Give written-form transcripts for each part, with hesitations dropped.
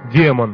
демон.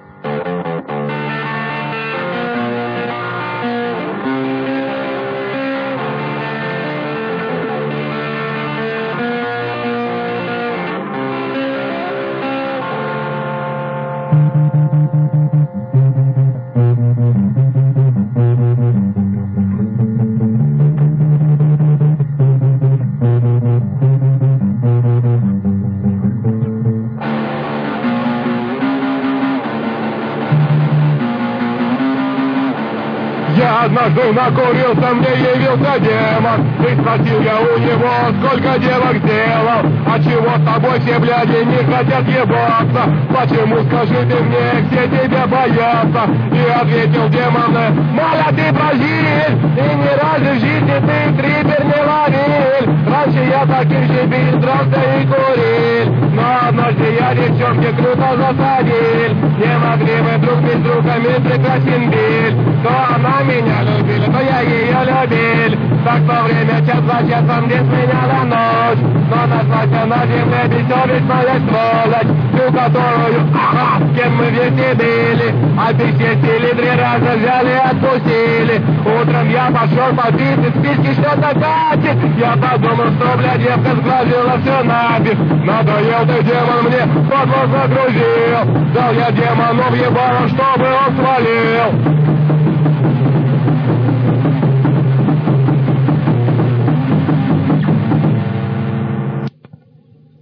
Я однажды накурился, мне явился демон, и спросил я у него, сколько девок сделал. А чего с тобой все бляди не хотят ебаться? Почему, скажи ты мне, все тебя боятся? И ответил демон: моля, ты прозиль, и ни разу в жизни ты трипер не ловил. Раньше я таких же бил, дрался и курил, но однажды я девчонки круто засадил. Не могли мы друг без друга, мы прекрасен бил. То она меня любила, то я ее любил. Так во время час за часом где сменяла ночь. Но нашлась на земле бессовестная сволочь, ту, которую, с кем мы вместе были, обесчестили 3 раза, взяли и отпустили. Утром я пошел попить, и в списке что-то катит. Я подумал, что, бля, девка сглазила все нафиг. Надоел ты, демон, мне под нос загрузил. Дал я демону в ебало, чтобы он свалил.